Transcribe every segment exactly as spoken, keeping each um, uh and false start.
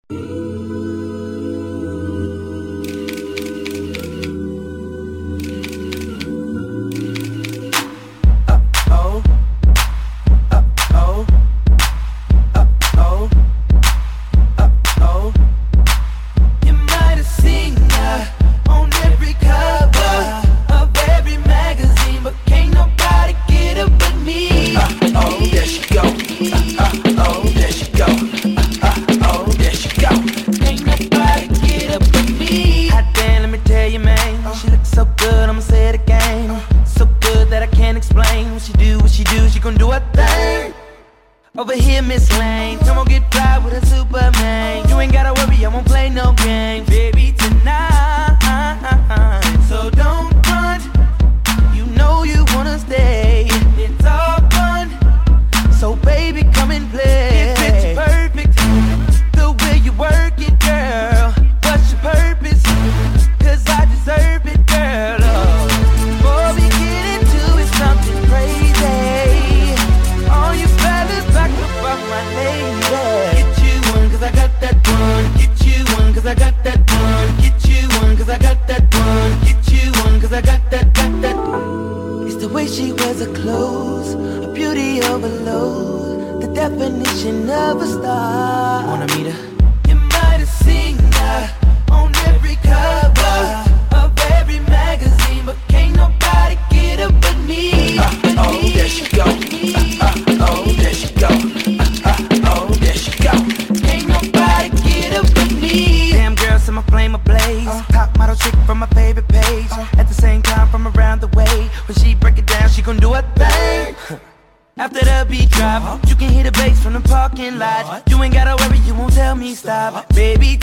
Over here, Miss Lane, come on, get fly with a Superman. You ain't gotta worry, I won't play no games, baby, tonight. So don't run, you know you wanna stay. It's all fun, so baby, come and play. If it's perfect, the way you work it, girl. What's your purpose? Cause I deserve it, girl. Oh, before we get into it, something crazy. All you fellas back up on my lady. Get you one, cause I got that one. Get you one, cause I got that one. Get you one, cause I got that one. Get you one, cause I got that, got that. It's the way she wears her clothes, a beauty overload, the definition of a star. Wanna meet her? You might have seen her on every cover of every magazine, but can't nobody get her but me. Uh, but oh, me, there she go. Uh, uh, oh, there she go. Uh, uh, oh, there she go. Can't nobody get her but me. Damn girl, set my flame ablaze. Uh, Top model chick from my favorite page. Uh, At the same time, from around the way. When she break it down, she gon' do her thing. After the beat drop, you can hear the bass from the parking lot. You ain't gotta worry, you won't tell me stop, baby,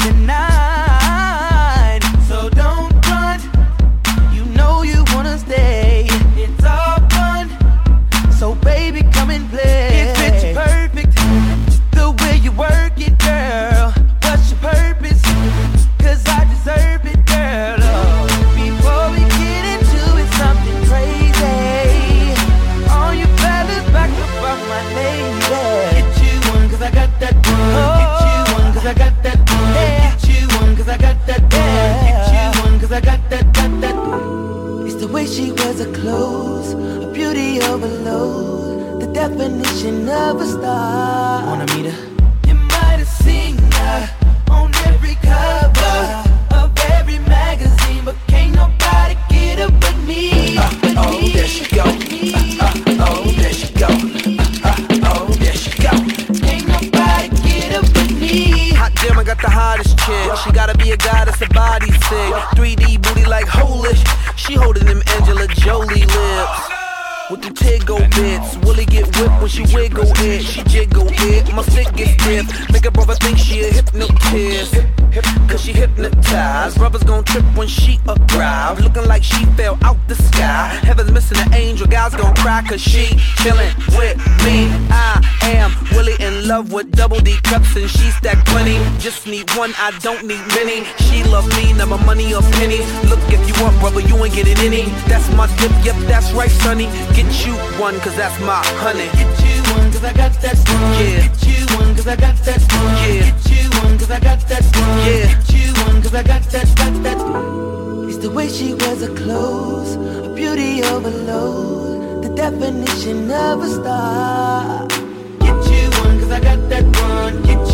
tonight. So don't run, you know you wanna stay. It's all fun, so baby, come and play. If it's perfect, the way you work it, girl. What's your purpose? Cause I deserve it, girl. Oh, before we get into it, something crazy. All you fellas back up on my lady. Get you one, cause I got that one. Get you one, cause I got that one. Get you one, cause I got that one. Get you one, cause I got that, got that. It's the way she wears her clothes, a beauty overload, the definition of a star. Wanna meet her? You might have seen her on every cover of every magazine, but can't nobody get her but me. Uh, but oh, me, there she go. Uh, uh, oh, there she go. Uh, uh, oh, there she go. Can't nobody get her but me. Hot damn, I got the hottest chick. She gotta be a goddess, a body sick. three D booty like holy. She holding them Angela Jolie lips. With the Tiggo bits, Willie get whipped when she wiggle it. She jiggle it, my stick gets stiff. Make a brother think she a hypnotist, cause she hypnotized. Brothers gon' trip when she arrive, looking like she fell out the sky. Heaven's missing an angel, guys gon' cry cause she chillin' with me. I am Willie in love with double D cups and she stack plenty. Just need one, I don't need many. She love me, never money or pennies. Look, if you want brother, you ain't getting any. That's my dip, yep, that's right, sonny. Get you one, cause that's my honey. Get you one, cause I got that one. Yeah. Get you one, cause I got that one. Yeah. Get you one, cause I got that one. Yeah. Get you one, cause I got that, got that. It's the way she wears her clothes, a beauty overload, the definition of a star. Get you one, cause I got that one. Get you